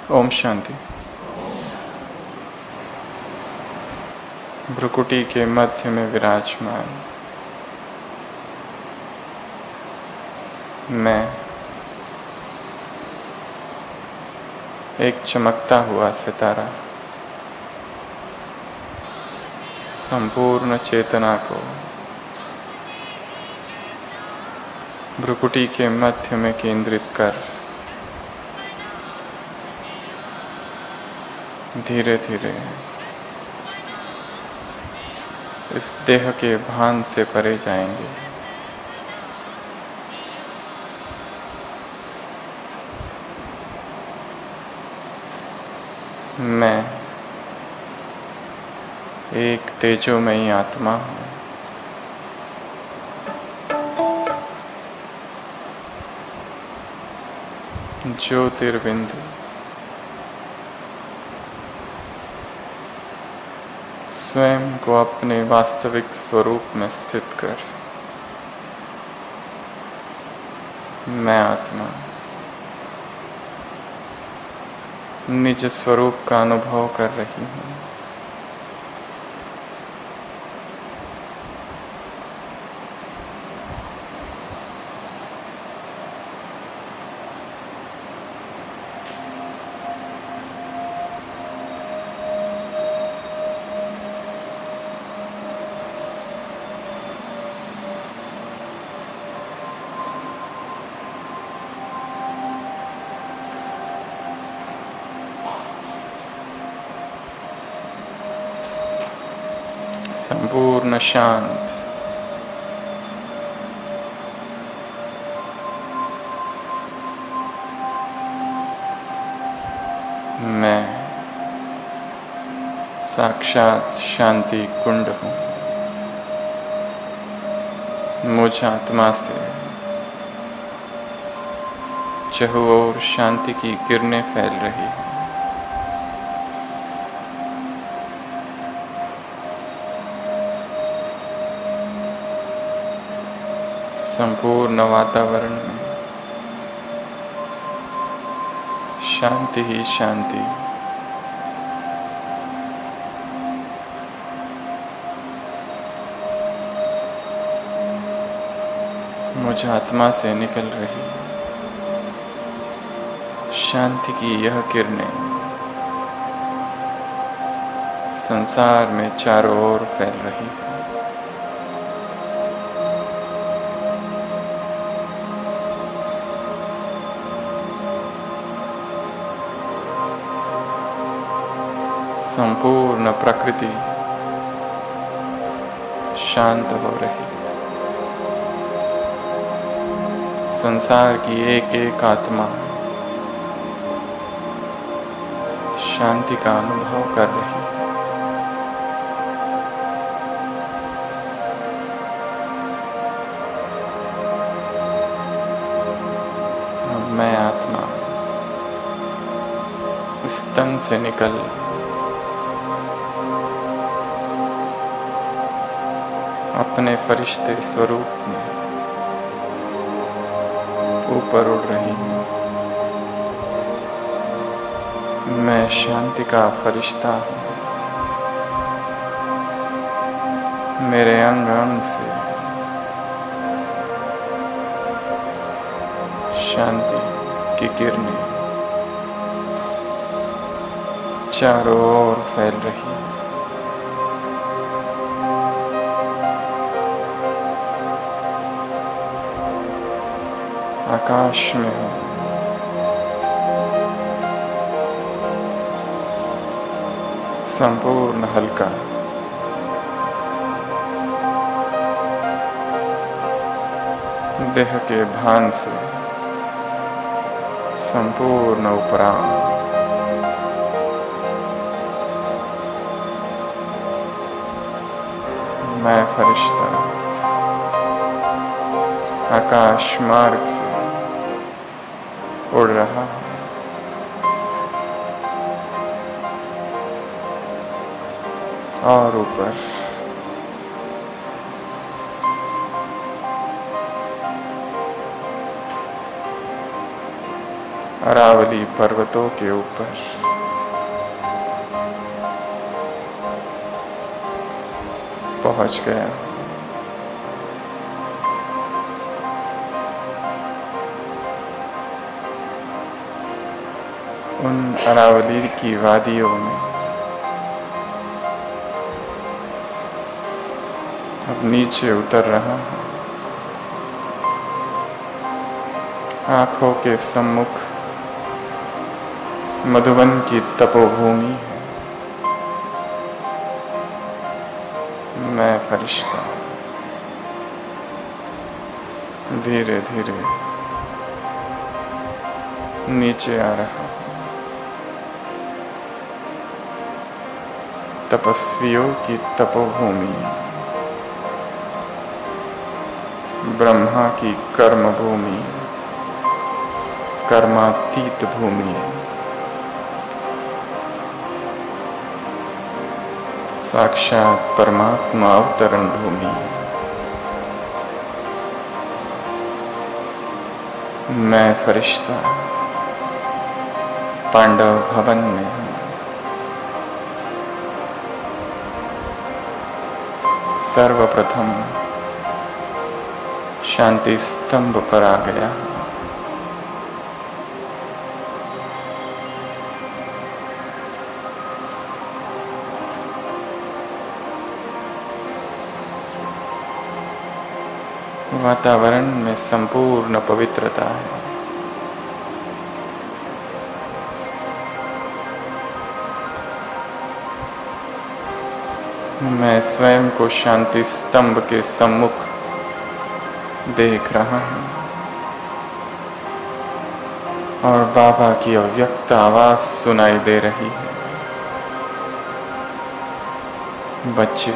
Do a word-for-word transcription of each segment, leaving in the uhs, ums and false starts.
ओम शांति। भ्रुकुटी के मध्य में विराजमान मैं एक चमकता हुआ सितारा संपूर्ण चेतना को भ्रुकुटी के मध्य में केंद्रित कर धीरे धीरे इस देह के भान से परे जाएंगे। मैं एक तेजोमयी आत्मा हूं। ज्योतिर्बिंदु स्वयं को अपने वास्तविक स्वरूप में स्थित कर मैं आत्मा निज स्वरूप का अनुभव कर रही हूं। संपूर्ण शांत मैं साक्षात शांति कुंड हूं। मुझ आत्मा से चहुओर शांति की किरणें फैल रही हैं। संपूर्ण वातावरण में शांति ही शांति मुझ आत्मा से निकल रही शांति की यह किरणें संसार में चारों ओर फैल रही है। संपूर्ण प्रकृति शांत हो रही। संसार की एक एक आत्मा शांति का अनुभव कर रही। अब मैं आत्मा इस तन से निकल अपने फरिश्ते स्वरूप में ऊपर उड़ रही हूं। मैं शांति का फरिश्ता हूं। मेरे अंग अंग से शांति की किरणें चारों ओर फैल रही। आकाश में हूं। संपूर्ण हल्का देह के भान से संपूर्ण उपराम मैं फरिश्ता आकाश मार्ग से उड़ रहा हूं। और ऊपर अरावली पर्वतों के ऊपर पहुंच गया। उन अरावली की वादियों में अब नीचे उतर रहा हूं। आंखों के सम्मुख मधुबन की तपोभूमि है। मैं फरिश्ता धीरे धीरे नीचे आ रहा हूं। तपस्वियों की तपोभूमि, ब्रह्मा की कर्म भूमि, कर्मातीत भूमि, साक्षात परमात्मा अवतरण भूमि। मैं फरिश्ता पांडव भवन में हूं। सर्वप्रथम शांति स्तंभ पर आ गया। वातावरण में संपूर्ण पवित्रता है। मैं स्वयं को शांति स्तंभ के सम्मुख देख रहा हूं और बाबा की अव्यक्त आवाज सुनाई दे रही है। बच्चे,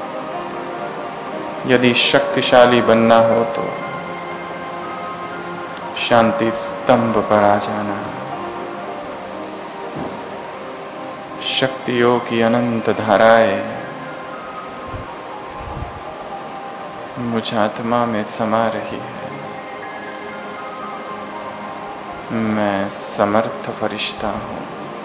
यदि शक्तिशाली बनना हो तो शांति स्तंभ पर आ जाना। शक्तियों की अनंत धाराएं मुझ आत्मा में समा रही है। मैं समर्थ फरिश्ता हूं।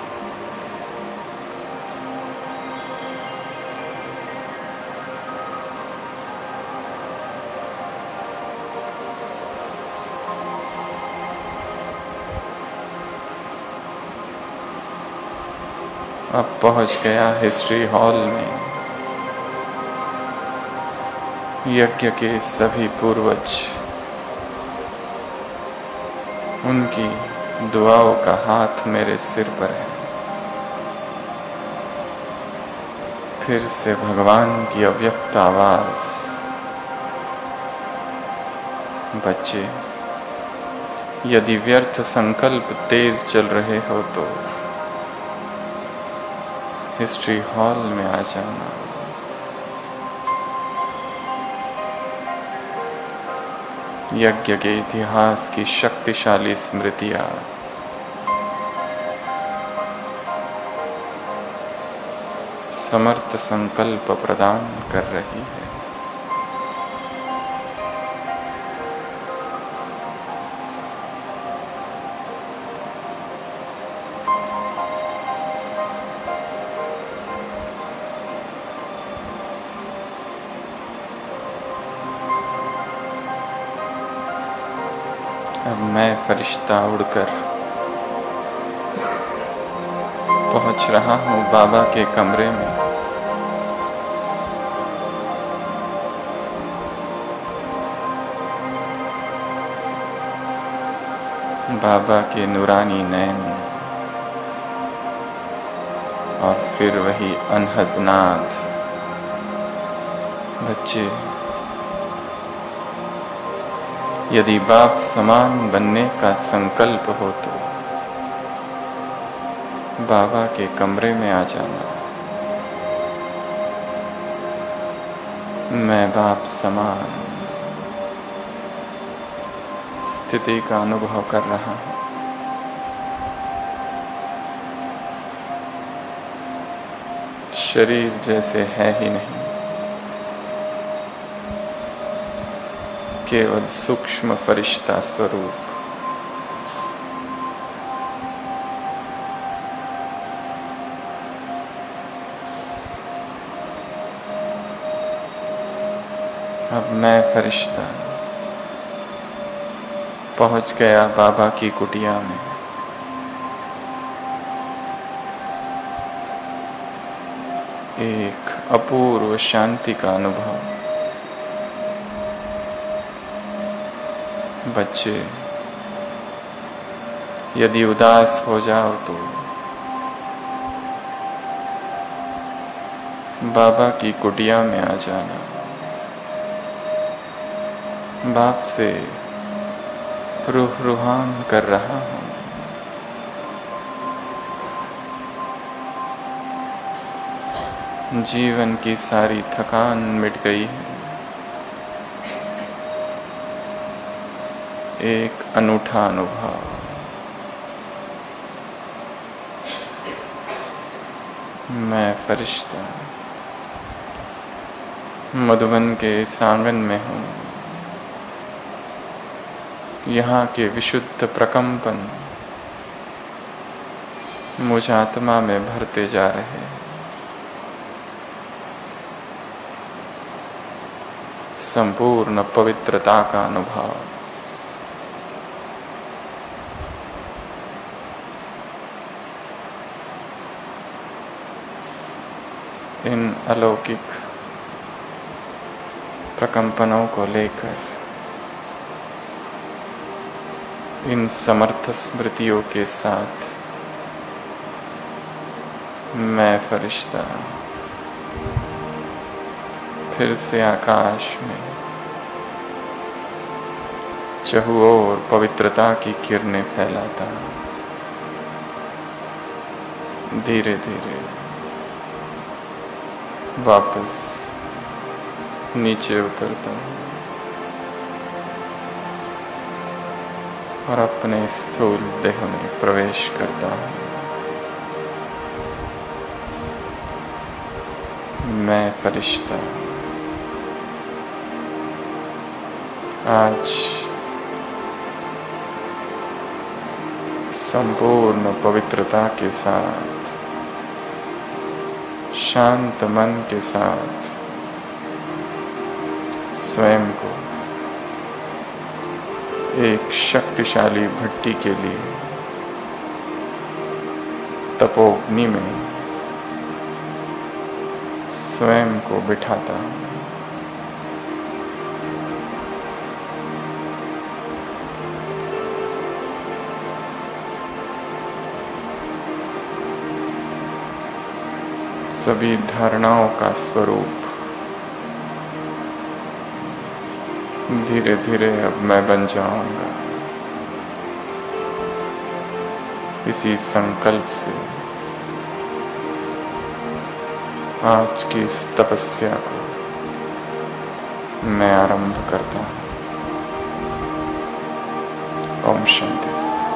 अब पहुंच गया हिस्ट्री हॉल में। यज्ञ के सभी पूर्वज, उनकी दुआओं का हाथ मेरे सिर पर है। फिर से भगवान की अव्यक्त आवाज, बच्चे, यदि व्यर्थ संकल्प तेज चल रहे हो तो हिस्ट्री हॉल में आ जाना। यज्ञ के इतिहास की शक्तिशाली स्मृतियां समर्थ संकल्प प्रदान कर रही है। अब मैं फरिश्ता उड़कर पहुंच रहा हूं बाबा के कमरे में। बाबा के नूरानी नैन और फिर वही अनहद नाद। बच्चे, यदि बाप समान बनने का संकल्प हो तो बाबा के कमरे में आ जाना। मैं बाप समान स्थिति का अनुभव कर रहा हूं। शरीर जैसे है ही नहीं, केवल सूक्ष्म फरिश्ता स्वरूप। अब मैं फरिश्ता पहुंच गया बाबा की कुटिया में। एक अपूर्व शांति का अनुभव। बच्चे, यदि उदास हो जाओ तो बाबा की कुटिया में आ जाना। बाप से रूह रूहान कर रहा हूं। जीवन की सारी थकान मिट गई है। एक अनूठा अनुभव। मैं फरिश्ता मधुबन के इस आंगन में हूं। यहाँ के विशुद्ध प्रकंपन मुझ आत्मा में भरते जा रहे हैं। संपूर्ण पवित्रता का अनुभव। इन अलौकिक प्रकंपनों को लेकर, इन समर्थ स्मृतियों के साथ मैं फरिश्ता फिर से आकाश में चहुओर पवित्रता की किरणें फैलाता, धीरे धीरे वापस नीचे उतरता हूं और अपने स्थूल देह में प्रवेश करता हूं। मैं फरिश्ता आज संपूर्ण पवित्रता के साथ, शांत मन के साथ स्वयं को एक शक्तिशाली भट्टी के लिए तपोग्नि में स्वयं को बिठाता हूं। सभी धारणाओं का स्वरूप धीरे धीरे अब मैं बन जाऊंगा। इसी संकल्प से आज की इस तपस्या को मैं आरंभ करता हूं। ओम शांति।